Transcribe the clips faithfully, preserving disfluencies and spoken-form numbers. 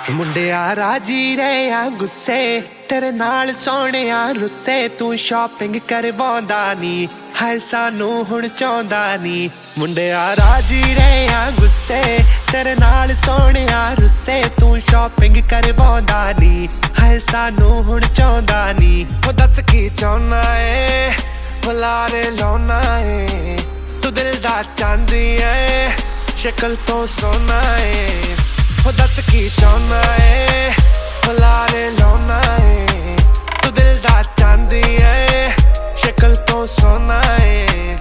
ਮੁੰਡਿਆ ਰਾਜੀ ਰਹਿਆ ਗੁੱਸੇ ਤੇਰੇ ਨਾਲ ਸੋਹਣਿਆ ਰੁੱਸੇ ਤੂੰ ਸ਼ਾਪਿੰਗ ਕਰਵਾਉਂਦਾ ਨੀ ਹਾਏ ਸਾਨੂੰ ਹੁਣ ਚਾਹੁੰਦਾ ਨੀ ਮੁੰਡਿਆ ਰਾਜੀ ਰਹਿਆ ਗੁੱਸੇ ਤੇਰੇ ਨਾਲ ਸੋਹਣਿਆ ਰੁੱਸੇ ਤੂੰ ਸ਼ਾਪਿੰਗ ਕਰਵਾਉਂਦਾ ਨੀ ਹਾਏ ਸਾਨੂੰ ਹੁਣ ਚਾਹੁੰਦਾ ਨੀ ਉਹ ਦੱਸ ਕੀ ਚਾਹੁੰਦਾ ਏ ਬੁਲਾਰੇ ਲਾਉਣਾ ਏ ਤੂੰ ਦਿਲ ਦਾ ਚਾਂਦੀ ਏ ਸ਼ਕਲ ਤੋਂ ਸੋਹਣਾ ਏ ਉਹ ਦੱਸ ਕੀ ਚਾਹੁੰਦਾ ਏ ਬੁਲਾਰੇ ਲਾਉਣਾ ਏ ਤੂੰ ਦਿਲ ਦਾ ਚਾਂਦੀ ਏ ਸ਼ਕਲ ਤੋਂ ਸੋਹਣਾ ਏ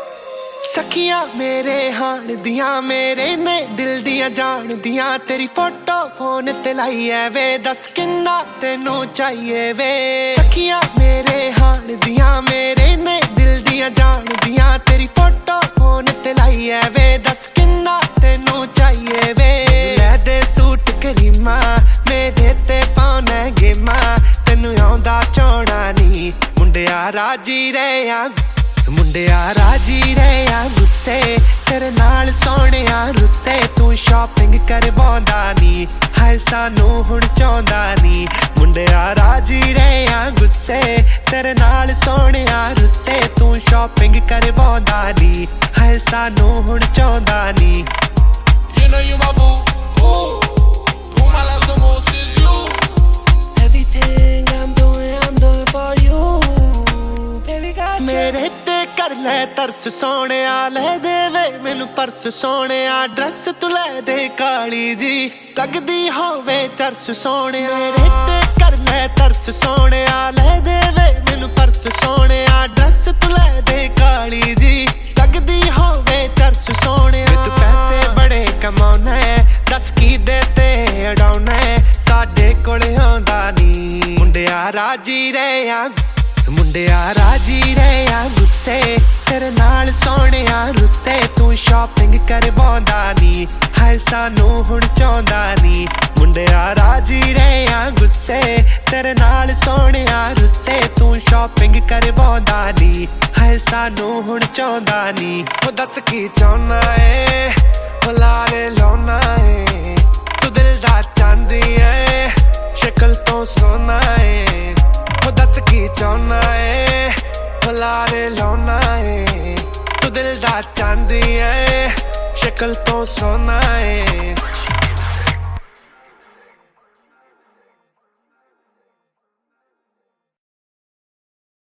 ਸਖੀਆਂ ਮੇਰੇ ਹਾਣ ਦੀਆਂ ਮੇਰੇ ਨੇ ਦਿਲ ਦੀਆਂ ਜਾਣਦੀਆਂ ਤੇਰੀ ਫੋਟੋ ਫੋਨ ਤੇ ਲਾਈ ਐ ਵੇ ਦੱਸ ਕਿੰਨਾ ਤੈਨੂੰ ਚਾਹੀਏ ਵੇ ਸਖੀਆਂ ਮੇਰੇ ਹਾਣ ਦੀਆਂ ਮੇਰੇ ਨੇ ਦਿਲ ਦੀਆਂ ਜਾਣਦੀਆਂ ਤੇਰੀ ਫੋਟੋ ਫੋਨ ਤੇ ਲਾਈ ਐ ਵੇ ਦੱਸ ਕਿੰਨਾ ਤੈਨੂੰ ਚਾਹੀਏ ਵੇ ਲੈ ਦੇ ਸੂਟ ਕਰੀਮਾ ਮੇਰੇ ਤੇ ਪਾਉਣਾ ਗੇਮਾ ਤੈਨੂੰ ਆਉਂਦਾ ਚਾਉਣਾ ਨੀ ਮੁੰਡਿਆ ਰਾਜੀ ਰਹਿਆ ਮੁੰਡਿਆ ਰਾਜੀ ਰਹਿਆ ਗੁੱਸੇ ਤੇਰੇ ਨਾਲ ਸੋਹਣਿਆ ਰੁੱਸੇ ਤੂੰ ਸ਼ਾਪਿੰਗ ਕਰਵਾਉਂਦਾ ਨੀ ਹਾਏ ਸਾਨੂੰ ਹੁਣ ਚਾਹੁੰਦਾ ਨੀ ਮੁੰਡਿਆ ਰਾਜੀ ਰਹਿਆ ਗੁੱਸੇ ਤੇਰੇ ਨਾਲ ਸੋਹਣਿਆ ਰੁੱਸੇ ਤੂੰ ਸ਼ਾਪਿੰਗ ਕਰਵਾਉਂਦਾ ਨੀ ਹਾਏ ਸਾਨੂੰ ਹੁਣ ਚਾਹੁੰਦਾ ਨੀ You know you my boo, ooh. Who my love the most is you. Everything I'm doing, I'm doing for you. Baby got you. ਮੇਰੇ ਤੇ ਕਰ ਲੈ ਤਰਸ ਸੋਹਣਿਆ ਲੈ ਦੇਵੇ ਮੈਨੂੰ ਪਰਸ ਸੋਹਣਿਆ ਡਰੈਸ ਤੂੰ ਲੈ ਦੇ ਕਾਲੀ ਜੀ ਲੱਗਦੀ ਹੋਵੇ ਚਰਸ ਸੋਹਣਿਆ ਮੇਰੇ ਤੇ ਕਰ ਲੈ ਤਰਸ ਸੋਹਣਿਆ ਲੈ ਦੇਵੇ ਮੈਨੂੰ ਪਰਸ ਸੋਹਣਿਆ ਡਰੈਸ ਤੂੰ ਲੈ ਦੇ ਕਾਲੀ ਜੀ ਲੱਗਦੀ ਹੋਵੇ ਚਰਸ ਸੋਹਣਿਆ ਤੂੰ ਪੈਸੇ ਬੜੇ ਕਮਾਉਣਾ ਦੱਸ ਕੀ ਦੇ ਤੇ ਅਡਾਉਣਾ ਸਾਡੇ ਕੋਲ ਆਉਂਦਾ ਨੀ ਮੁੰਡਿਆ ਰਾਜੀ ਰਹਿਆ ਮੁੰਡਿਆ ਰਾਜੀ ਰਹਿਆ ਗੁੱਸੇ ਤੇਰੇ ਨਾਲ ਸੋਹਣਿਆ ਰੁੱਸੇ ਤੂੰ ਸ਼ਾਪਿੰਗ ਕਰਵਾਉਂਦਾ ਨੀ ਹਾਏ ਸਾਨੂੰ ਹੁਣ ਚਾਹੁੰਦਾ ਨੀ ਮੁੰਡਿਆ ਰਾਜੀ ਰਹਿਆ ਗੁੱਸੇ ਤੇਰੇ ਨਾਲ ਸੋਹਣਿਆ ਰੁੱਸੇ ਤੂੰ ਸ਼ਾਪਿੰਗ ਕਰਵਾਉਂਦਾ ਨੀ ਹਾਏ ਸਾਨੂੰ ਹੁਣ ਚਾਹੁੰਦਾ ਨੀ ਉਹ ਦੱਸ ਕੀ ਚਾਹੁੰਦਾ ਏ ਬੁਲਾਰੇ ਲਾਉਣਾ ਏ ਤੂੰ ਦਿਲ ਦਾ ਚਾਂਦੀ ਏ ਸ਼ਕਲ ਤੋਂ ਸੋਹਣਾ ਏ ਉਹ ਦੱਸ ਕੀ ਚਾਹੁੰਦਾ ਏ ਬੁਲਾਰੇ ਲਾਉਣਾ ਏ ਤੂੰ ਦਿਲ ਦਾ ਚਾਂਦੀ ਏ ਸ਼ਕਲ ਤੋਂ ਸੋਹਣਾ ਏ